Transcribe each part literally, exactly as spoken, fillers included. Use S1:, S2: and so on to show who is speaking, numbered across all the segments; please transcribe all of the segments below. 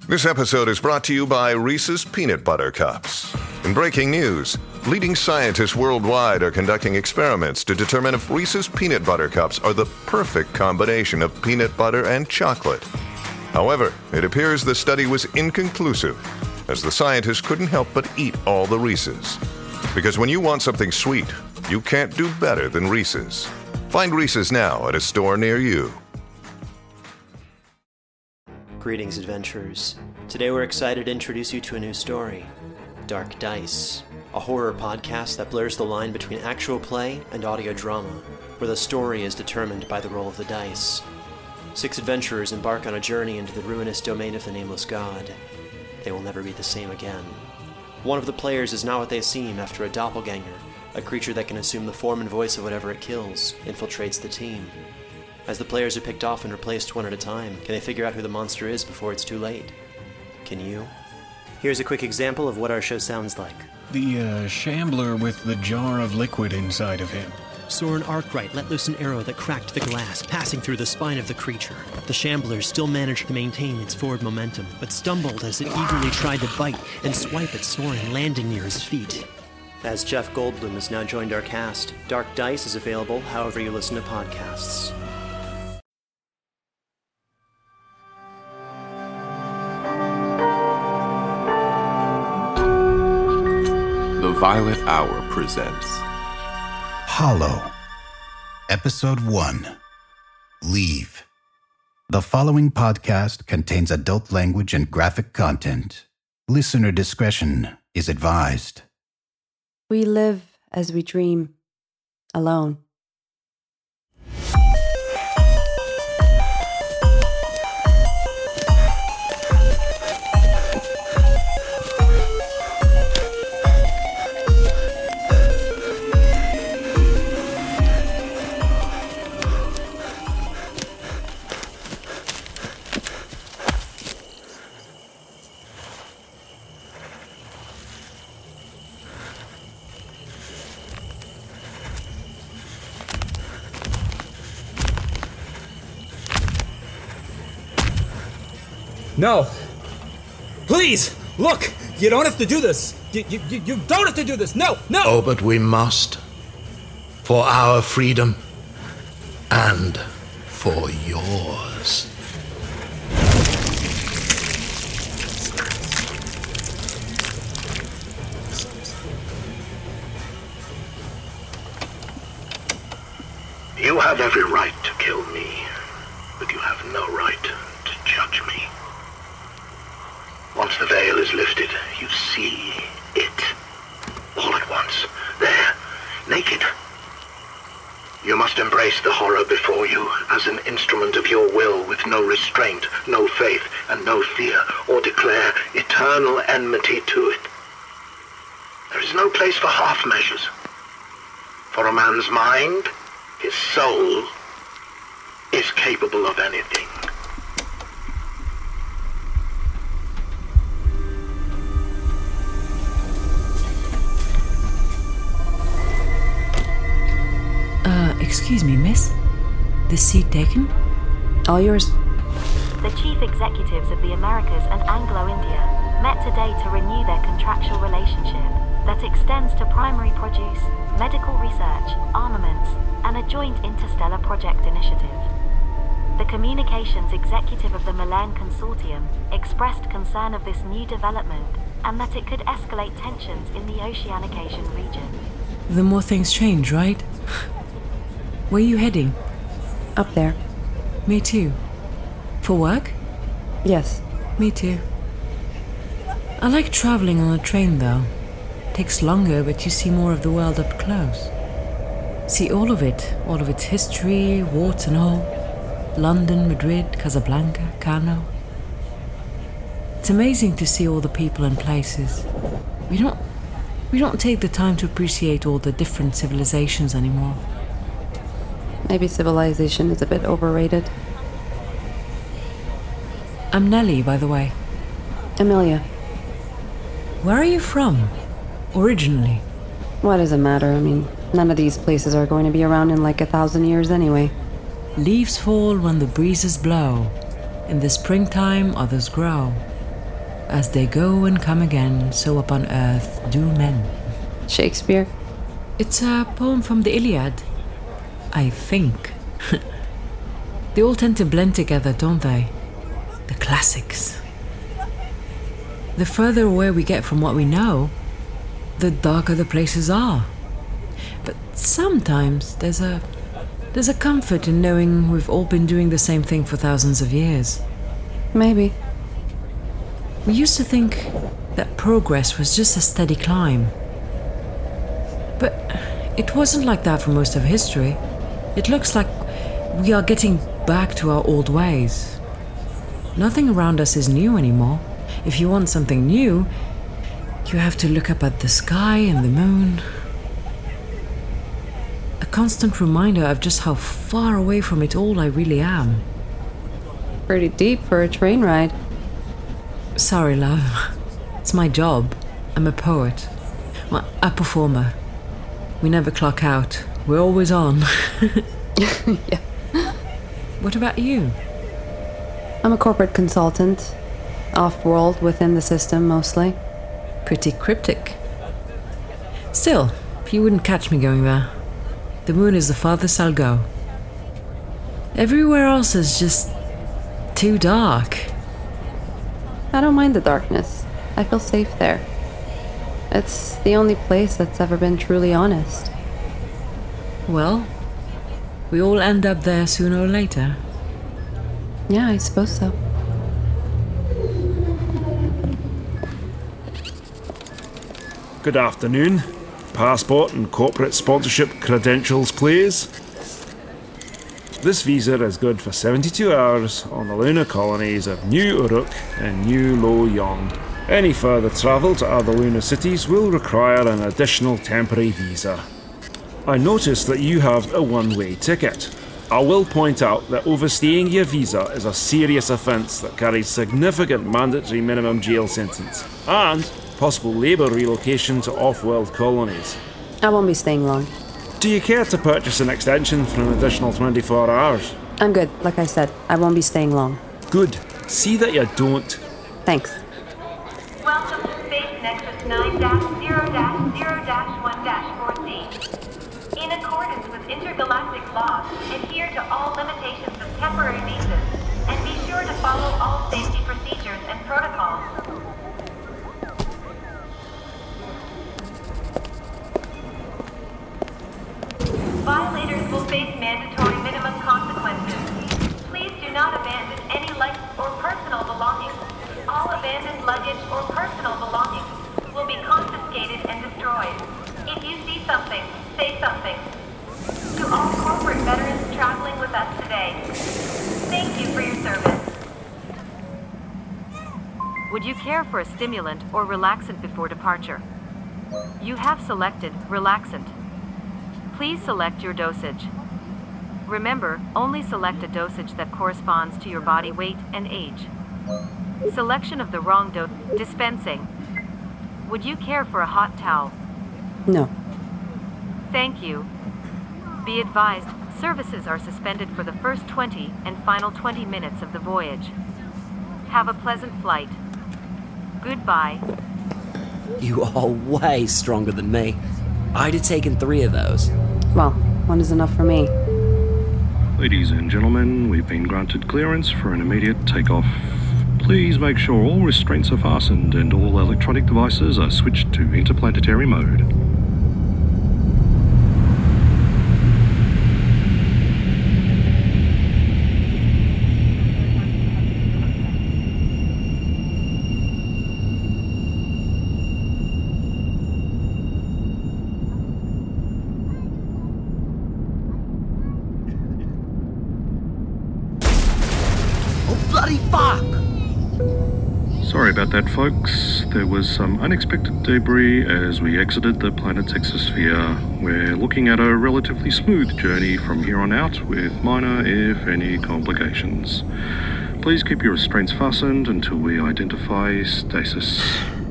S1: This episode is brought to you by Reese's Peanut Butter Cups. In breaking news, leading scientists worldwide are conducting experiments to determine if Reese's Peanut Butter Cups are the perfect combination of peanut butter and chocolate. However, it appears the study was inconclusive, as the scientists couldn't help but eat all the Reese's. Because when you want something sweet, you can't do better than Reese's. Find Reese's now at a store near you.
S2: Greetings, adventurers. Today we're excited to introduce you to a new story, Dark Dice, a horror podcast that blurs the line between actual play and audio drama, where the story is determined by the roll of the dice. Six adventurers embark on a journey into the ruinous domain of the Nameless God. They will never be the same again. One of the players is not what they seem after a doppelganger, a creature that can assume the form and voice of whatever it kills, infiltrates the team. As the players are picked off and replaced one at a time, can they figure out who the monster is before it's too late? Can you? Here's a quick example of what our show sounds like.
S3: The, uh, shambler with the jar of liquid inside of him.
S2: Soren Arkwright let loose an arrow that cracked the glass, passing through the spine of the creature. The shambler still managed to maintain its forward momentum, but stumbled as it eagerly tried to bite and swipe at Soren, landing near his feet. As Jeff Goldblum has now joined our cast, Dark Dice is available however you listen to podcasts.
S4: The Violet Hour presents
S5: Hollow, Episode one, Leave. The following podcast contains adult language and graphic content. Listener discretion is advised.
S6: We live as we dream, alone.
S7: No. Please, look! You don't have to do this! You, you, you don't have to do this! No, no!
S8: Oh, but we must. For our freedom. And for yours.
S9: You have every right to kill me, but you have no right to judge me. Once the veil is lifted, you see it. All at once. There. Naked. You must embrace the horror before you as an instrument of your will with no restraint, no faith, and no fear, or declare eternal enmity to it. There is no place for half measures. For a man's mind, his soul, is capable of anything.
S10: Excuse me, miss? This seat taken?
S6: All yours.
S11: The chief executives of the Americas and Anglo-India met today to renew their contractual relationship that extends to primary produce, medical research, armaments, and a joint interstellar project initiative. The communications executive of the Milan Consortium expressed concern of this new development and that it could escalate tensions in the Oceanic Asian region.
S10: The more things change, right? Where are you heading?
S6: Up there.
S10: Me too. For work?
S6: Yes.
S10: Me too. I like traveling on a train though. Takes longer, but you see more of the world up close. See all of it, all of its history, warts and all. London, Madrid, Casablanca, Kano. It's amazing to see all the people and places. We don't we don't take the time to appreciate all the different civilizations anymore.
S6: Maybe civilization is a bit overrated.
S10: I'm Nellie, by the way.
S6: Amelia.
S10: Where are you from? Originally?
S6: What does it matter? I mean, none of these places are going to be around in like a thousand years anyway.
S10: Leaves fall when the breezes blow. In the springtime, others grow. As they go and come again, so upon earth do men.
S6: Shakespeare?
S10: It's a poem from the Iliad, I think. They all tend to blend together, don't they? The classics. The further away we get from what we know, the darker the places are. But sometimes there's a there's a comfort in knowing we've all been doing the same thing for thousands of years.
S6: Maybe.
S10: We used to think that progress was just a steady climb. But it wasn't like that for most of history. It looks like we are getting back to our old ways. Nothing around us is new anymore. If you want something new, you have to look up at the sky and the moon. A constant reminder of just how far away from it all I really am.
S6: Pretty deep for a train ride.
S10: Sorry, love. It's my job. I'm a poet. Well, a performer. We never clock out. We're always on.
S6: Yeah.
S10: What about you?
S6: I'm a corporate consultant. Off-world, within the system, mostly.
S10: Pretty cryptic. Still, you wouldn't catch me going there. The moon is the farthest I'll go. Everywhere else is just too dark.
S6: I don't mind the darkness. I feel safe there. It's the only place that's ever been truly honest.
S10: Well, we all end up there sooner or later.
S6: Yeah, I suppose so.
S12: Good afternoon. Passport and corporate sponsorship credentials, please. This visa is good for seventy-two hours on the lunar colonies of New Uruk and New Lo Yong. Any further travel to other lunar cities will require an additional temporary visa. I notice that you have a one-way ticket. I will point out that overstaying your visa is a serious offence that carries significant mandatory minimum jail sentence and possible labour relocation to off-world colonies.
S6: I won't be staying long.
S12: Do you care to purchase an extension for an additional twenty-four hours?
S6: I'm good. Like I said, I won't be staying long.
S12: Good. See that you don't.
S6: Thanks.
S11: Welcome to Space Nexus nine dash zero dash zero dash one dash four C. In accordance with intergalactic law, adhere to all limitations of temporary visas, and be sure to follow all safety procedures and protocols. Violators will face mandatory minimum consequences. Please do not abandon any life or personal belongings. All abandoned luggage or personal belongings will be confiscated and destroyed. If you see something, say something. To all corporate veterans traveling with us today, thank you for your service. Would you care for a stimulant or relaxant before departure? You have selected relaxant. Please select your dosage. Remember, only select a dosage that corresponds to your body weight and age. Selection of the wrong dose. Dispensing. Would you care for a hot towel?
S6: No.
S11: Thank you. Be advised, services are suspended for the first twenty and final twenty minutes of the voyage. Have a pleasant flight. Goodbye.
S13: You are way stronger than me. I'd have taken three of those.
S6: Well, one is enough for me.
S14: Ladies and gentlemen, we've been granted clearance for an immediate takeoff. Please make sure all restraints are fastened and all electronic devices are switched to interplanetary mode. Sorry about that, folks. There was some unexpected debris as we exited the planet's exosphere. We're looking at a relatively smooth journey from here on out with minor, if any, complications. Please keep your restraints fastened until we identify stasis.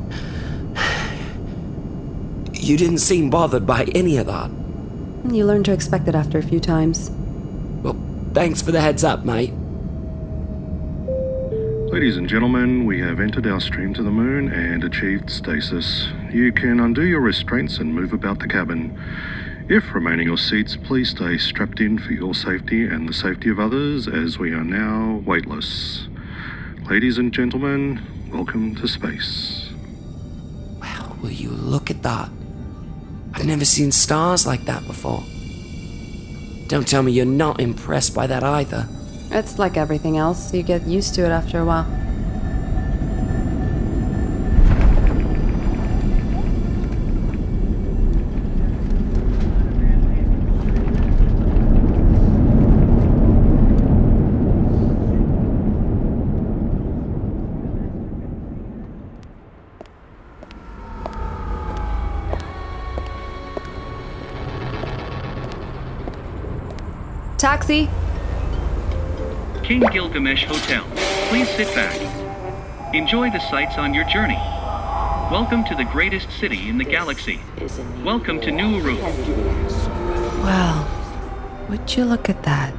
S13: You didn't seem bothered by any of that.
S6: You learn to expect it after a few times.
S13: Well, thanks for the heads up, mate.
S14: Ladies and gentlemen, we have entered our stream to the moon and achieved stasis. You can undo your restraints and move about the cabin. If remaining your seats, please stay strapped in for your safety and the safety of others, as we are now weightless. Ladies and gentlemen, welcome to space.
S13: Wow, will you look at that? I've never seen stars like that before. Don't tell me you're not impressed by that either.
S6: It's like everything else. You get used to it after a while. Taxi!
S15: King Gilgamesh Hotel. Please sit back. Enjoy the sights on your journey. Welcome to the greatest city in the galaxy. Welcome to New Uru.
S6: Wow. Would you look at that?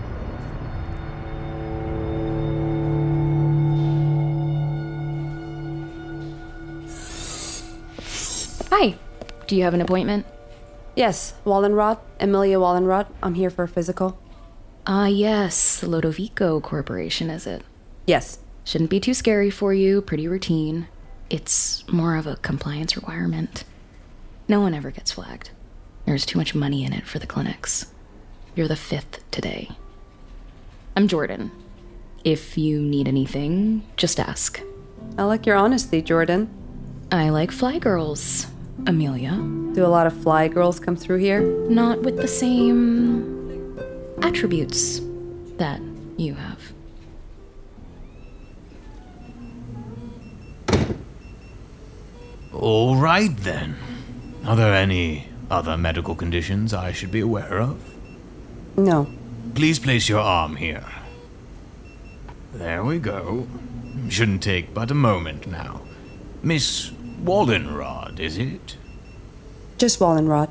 S16: Hi. Do you have an appointment?
S6: Yes, Wallenrod. Amelia Wallenrod. I'm here for a physical.
S16: Ah, uh, yes. The Lodovico Corporation, is it?
S6: Yes.
S16: Shouldn't be too scary for you. Pretty routine. It's more of a compliance requirement. No one ever gets flagged. There's too much money in it for the clinics. You're the fifth today. I'm Jordan. If you need anything, just ask.
S6: I like your honesty, Jordan.
S16: I like fly girls, Amelia.
S6: Do a lot of fly girls come through here?
S16: Not with the same attributes that you have.
S17: All right, then. Are there any other medical conditions I should be aware of?
S6: No.
S17: Please place your arm here. There we go. Shouldn't take but a moment now. Miss Wallenrod, is it?
S6: Just Wallenrod.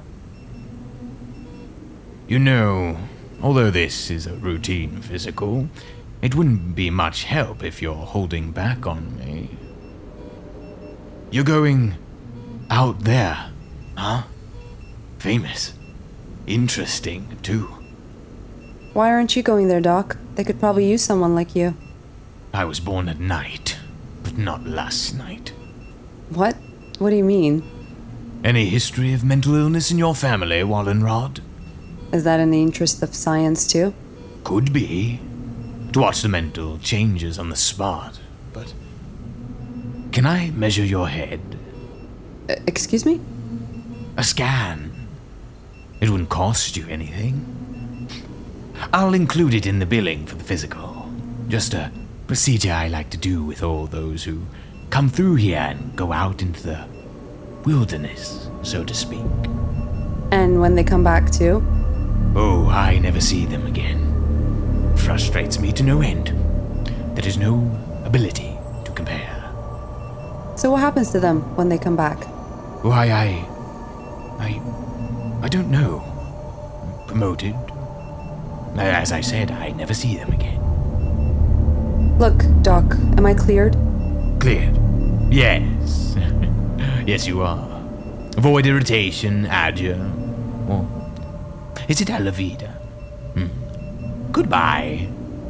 S17: You know, although this is a routine physical, it wouldn't be much help if you're holding back on me. You're going out there, huh? Famous. Interesting, too.
S6: Why aren't you going there, Doc? They could probably use someone like you.
S17: I was born at night, but not last night.
S6: What? What do you mean?
S17: Any history of mental illness in your family, Wallenrod?
S6: Is that in the interest of science, too?
S17: Could be. To watch the mental changes on the spot, but... Can I measure your head?
S6: Uh, excuse me?
S17: A scan. It wouldn't cost you anything. I'll include it in the billing for the physical. Just a procedure I like to do with all those who come through here and go out into the wilderness, so to speak.
S6: And when they come back too?
S17: Oh, I never see them again. Frustrates me to no end. There is no ability to compare.
S6: So what happens to them when they come back?
S17: Why, I... I... I don't know. Promoted. As I said, I never see them again.
S6: Look, Doc, am I cleared?
S17: Cleared? Yes. Yes, you are. Avoid irritation, adieu. Or is it Alavida? Hmm. Goodbye.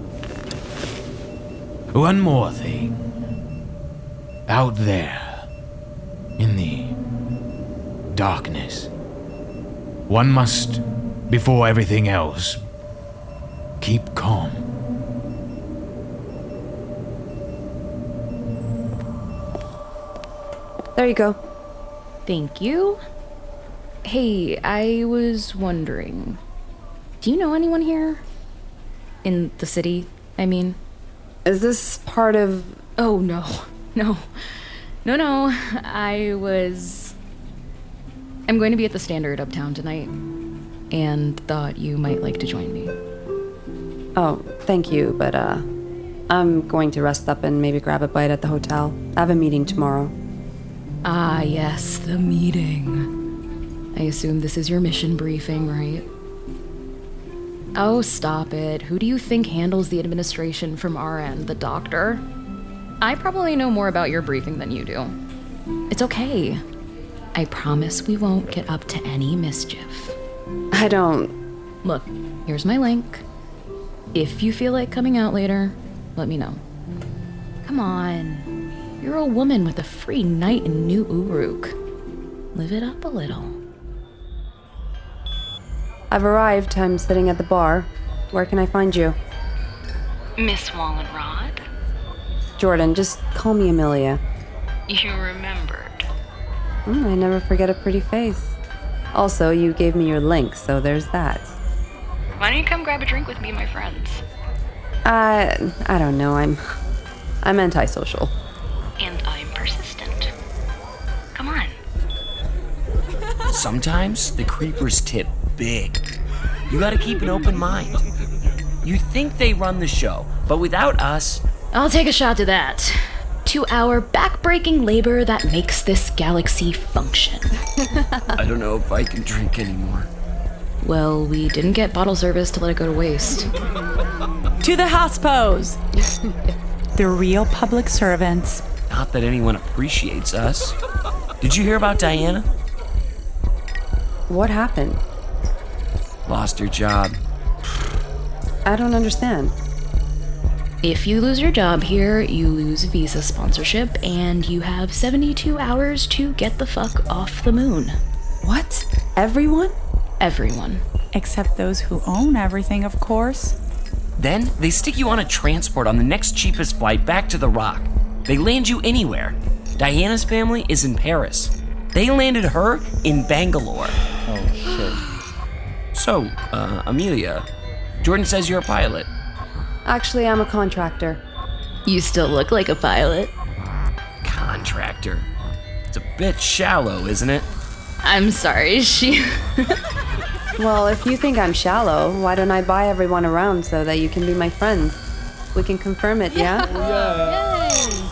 S17: One more thing. Out there, in the darkness, one must, before everything else, keep calm.
S6: There you go.
S16: Thank you. Hey, I was wondering, do you know anyone here? In the city, I mean?
S6: Is this part of...
S16: Oh, no. No. No, no. I was... I'm going to be at the Standard uptown tonight, and thought you might like to join me.
S6: Oh, thank you, but, uh... I'm going to rest up and maybe grab a bite at the hotel. I have a meeting tomorrow.
S16: Ah, yes, the meeting. I assume this is your mission briefing, right? Oh, stop it. Who do you think handles the administration from our end? The doctor? I probably know more about your briefing than you do. It's okay. I promise we won't get up to any mischief.
S6: I don't...
S16: Look, here's my link. If you feel like coming out later, let me know. Come on. You're a woman with a free night in New Uruk. Live it up a little.
S6: I've arrived. I'm sitting at the bar. Where can I find you?
S16: Miss Wallenrod?
S6: Jordan, just call me Amelia.
S16: You remembered.
S6: Mm, I never forget a pretty face. Also, you gave me your link, so there's that.
S16: Why don't you come grab a drink with me and my friends?
S6: Uh, I don't know. I'm... I'm antisocial.
S16: And I'm persistent. Come on.
S13: Sometimes the creepers tip big. You gotta keep an open mind. You think they run the show, but without us...
S16: I'll take a shot to that. To our backbreaking labor that makes this galaxy function.
S13: I don't know if I can drink anymore.
S16: Well, we didn't get bottle service to let it go to waste.
S18: To the hospos! The real public servants.
S13: Not that anyone appreciates us. Did you hear about Diana?
S6: What happened?
S13: Lost her job.
S6: I don't understand.
S16: If you lose your job here, you lose visa sponsorship, and you have seventy-two hours to get the fuck off the moon.
S6: What? Everyone?
S16: Everyone.
S18: Except those who own everything, of course.
S13: Then they stick you on a transport on the next cheapest flight back to the Rock. They land you anywhere. Diana's family is in Paris. They landed her in Bangalore.
S19: Oh, shit.
S13: So, uh, Amelia, Jordan says you're a pilot.
S6: Actually, I'm a contractor.
S16: You still look like a pilot.
S13: Contractor. It's a bit shallow, isn't it?
S16: I'm sorry, she...
S6: Well, if you think I'm shallow, why don't I buy everyone around so that you can be my friends? We can confirm it, yeah?
S19: Yeah.
S16: Yay!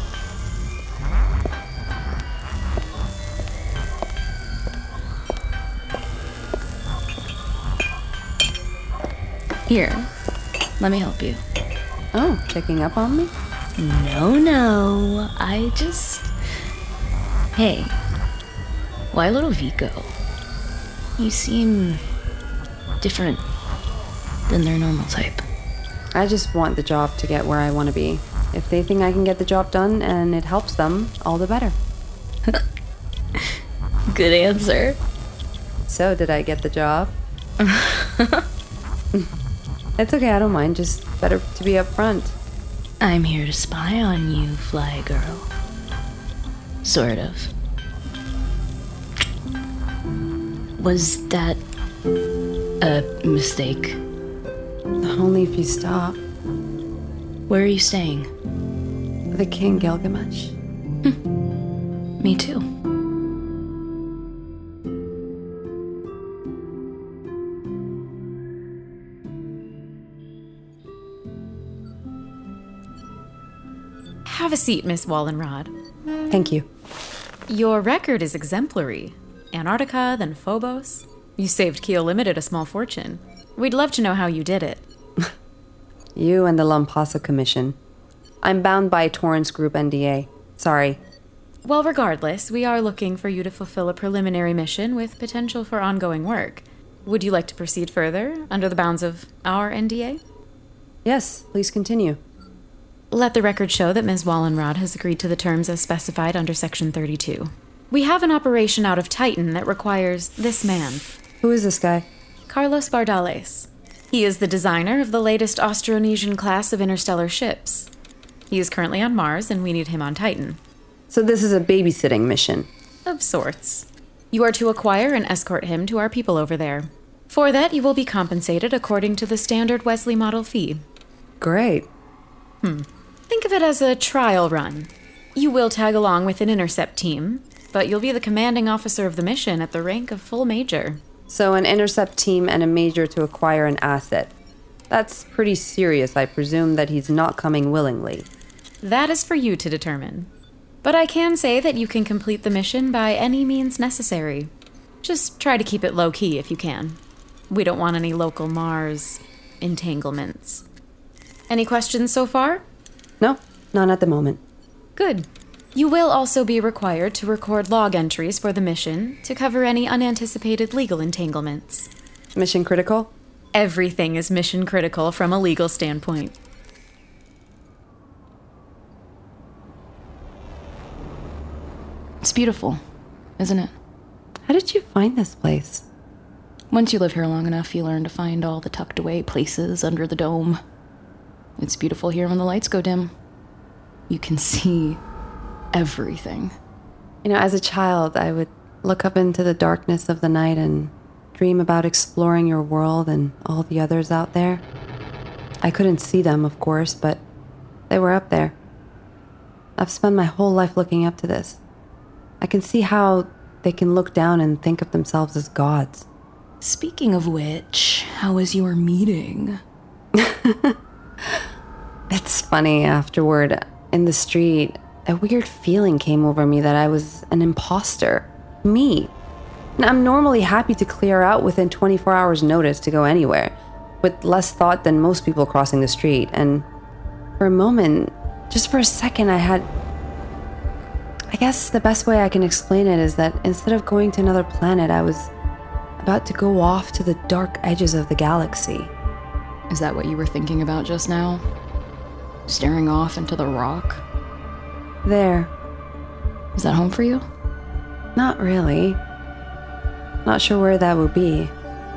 S16: Here, let me help you.
S6: Oh, checking up on me?
S16: No, no, I just... Hey, why little Vico? You seem different than their normal type.
S6: I just want the job to get where I want to be. If they think I can get the job done and it helps them, all the better.
S16: Good answer.
S6: So, did I get the job? It's okay, I don't mind. Just better to be upfront.
S16: I'm here to spy on you, Fly Girl. Sort of. Was that a mistake?
S6: Only if you stop.
S16: Where are you staying?
S6: The King Gilgamesh.
S16: Me too.
S20: Have a seat, Miss Wallenrod.
S6: Thank you.
S20: Your record is exemplary. Antarctica, then Phobos. You saved Keel Limited a small fortune. We'd love to know how you did it.
S6: You and the Lampasa Commission. I'm bound by Torrance Group N D A. Sorry.
S20: Well, regardless, we are looking for you to fulfill a preliminary mission with potential for ongoing work. Would you like to proceed further under the bounds of our N D A?
S6: Yes, please continue.
S20: Let the record show that Miz Wallenrod has agreed to the terms as specified under Section thirty-two. We have an operation out of Titan that requires this man.
S6: Who is this guy?
S20: Carlos Bardales. He is the designer of the latest Austronesian class of interstellar ships. He is currently on Mars, and we need him on Titan.
S6: So this is a babysitting mission?
S20: Of sorts. You are to acquire and escort him to our people over there. For that, you will be compensated according to the standard Wesley model fee.
S6: Great.
S20: Hmm. Think of it as a trial run. You will tag along with an intercept team, but you'll be the commanding officer of the mission at the rank of full major.
S6: So an intercept team and a major to acquire an asset. That's pretty serious. I presume that he's not coming willingly.
S20: That is for you to determine. But I can say that you can complete the mission by any means necessary. Just try to keep it low-key if you can. We don't want any local Mars entanglements. Any questions so far?
S6: No, None at the moment.
S20: Good. You will also be required to record log entries for the mission to cover any unanticipated legal entanglements.
S6: Mission critical?
S20: Everything is mission critical from a legal standpoint.
S16: It's beautiful, isn't it?
S6: How did you find this place?
S16: Once you live here long enough, you learn to find all the tucked away places under the dome. It's beautiful here when the lights go dim. You can see everything.
S6: You know, as a child, I would look up into the darkness of the night and dream about exploring your world and all the others out there. I couldn't see them, of course, but they were up there. I've spent my whole life looking up to this. I can see how they can look down and think of themselves as gods.
S16: Speaking of which, how was your meeting?
S6: It's funny, afterward, in the street, a weird feeling came over me that I was an imposter. Me. And I'm normally happy to clear out within twenty-four hours notice to go anywhere, with less thought than most people crossing the street. And for a moment, just for a second, I had... I guess the best way I can explain it is that instead of going to another planet, I was about to go off to the dark edges of the galaxy.
S16: Is that what you were thinking about just now? Staring off into the rock?
S6: There.
S16: Is that home for you?
S6: Not really. Not sure where that would be.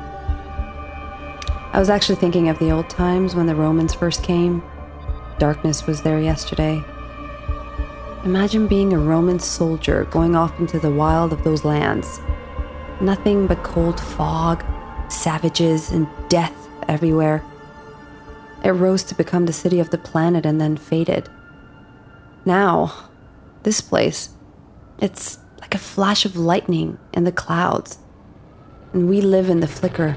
S6: I was actually thinking of the old times when the Romans first came. Darkness was there yesterday. Imagine being a Roman soldier going off into the wild of those lands. Nothing but cold fog, savages, and death everywhere. It rose to become the city of the planet and then faded. Now, this place, it's like a flash of lightning in the clouds. And we live in the flicker.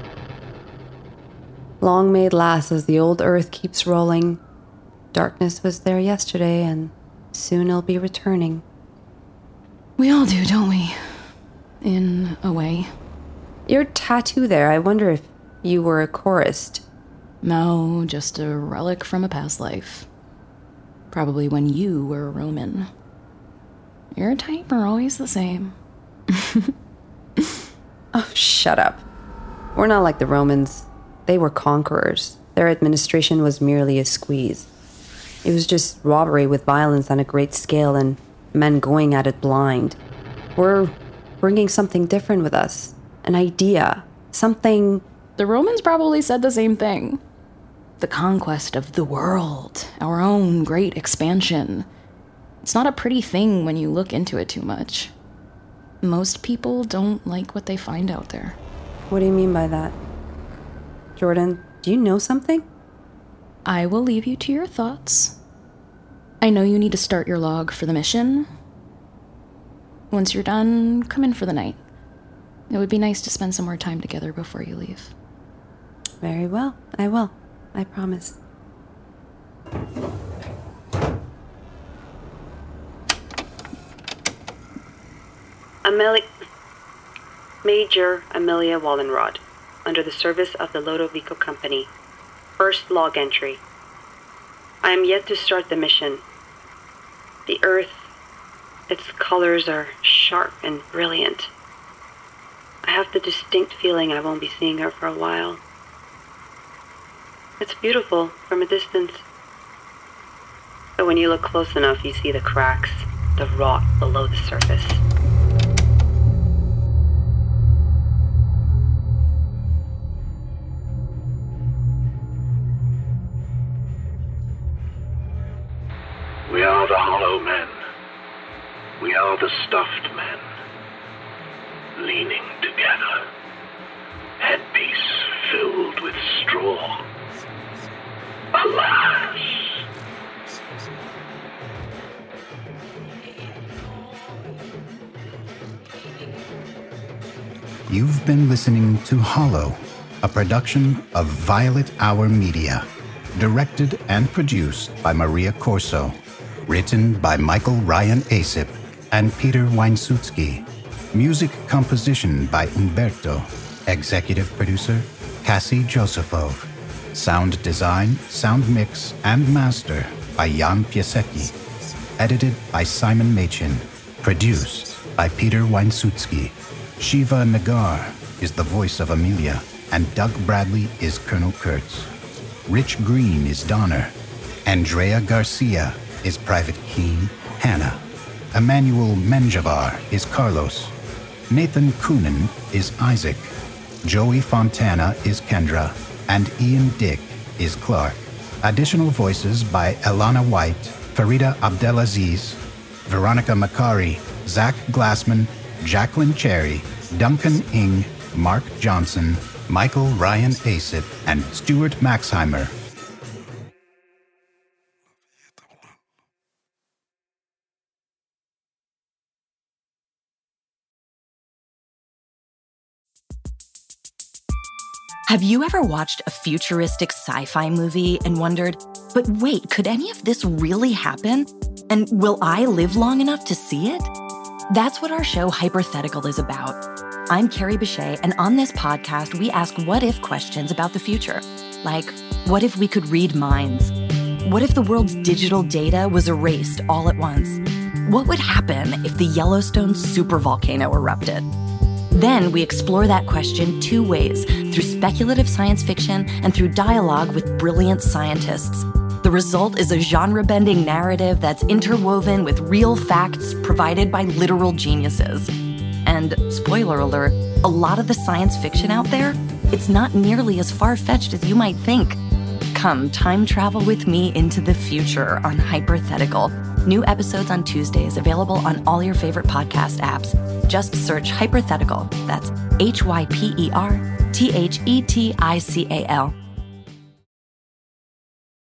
S6: Long may it last as the old earth keeps rolling. Darkness was there yesterday, and soon it'll be returning.
S16: We all do, don't we? In a way.
S6: Your tattoo there, I wonder if you were a chorist.
S16: No, just a relic from a past life. Probably when you were a Roman. Your type are always the same.
S6: Oh, shut up. We're not like the Romans. They were conquerors. Their administration was merely a squeeze. It was just robbery with violence on a great scale and men going at it blind. We're bringing something different with us. An idea. Something...
S16: The Romans probably said the same thing. The conquest of the world. Our own great expansion. It's not a pretty thing when you look into it too much. Most people don't like what they find out there.
S6: What do you mean by that? Jordan, do you know something?
S16: I will leave you to your thoughts. I know you need to start your log for the mission. Once you're done, come in for the night. It would be nice to spend some more time together before you leave.
S6: Very well, I will. I promise. Amelia... Major Amelia Wallenrod, under the service of the Lodovico Company. First log entry. I am yet to start the mission. The Earth, its colors are sharp and brilliant. I have the distinct feeling I won't be seeing her for a while. It's beautiful from a distance. But when you look close enough, you see the cracks, the rot below the surface.
S9: We are the hollow men. We are the stuffed men. Leaning together. Headpiece filled with straw. Alas!
S5: You've been listening to Hollow, a production of Violet Hour Media, directed and produced by Maria Corso, written by Michael Ryan Asip and Peter Weinsutsky, music composition by Umberto, executive producer Cassie Josephov, sound design, sound mix, and master by Jan Piasecki. Edited by Simon Machin. Produced by Peter Weinsutsky. Shiva Nagar is the voice of Amelia, and Doug Bradley is Colonel Kurtz. Rich Green is Donner. Andrea Garcia is Private Keen Hannah. Emmanuel Menjavar is Carlos. Nathan Coonan is Isaac. Joey Fontana is Kendra. And Ian Dick is Clark. Additional voices by Elana White, Farida Abdelaziz, Veronica Macari, Zach Glassman, Jacqueline Cherry, Duncan Ing, Mark Johnson, Michael Ryan Acid, and Stuart Maxheimer.
S21: Have you ever watched a futuristic sci-fi movie and wondered, but wait, could any of this really happen? And will I live long enough to see it? That's what our show Hypothetical is about. I'm Carrie Bechet, and on this podcast, we ask what-if questions about the future. Like, what if we could read minds? What if the world's digital data was erased all at once? What would happen if the Yellowstone supervolcano erupted? Then we explore that question two ways, through speculative science fiction and through dialogue with brilliant scientists. The result is a genre-bending narrative that's interwoven with real facts provided by literal geniuses. And, spoiler alert, a lot of the science fiction out there, it's not nearly as far-fetched as you might think. Come time travel with me into the future on Hypothetical. New episodes on Tuesdays, available on all your favorite podcast apps. Just search Hypothetical. That's H Y P E R T H E T I C A L.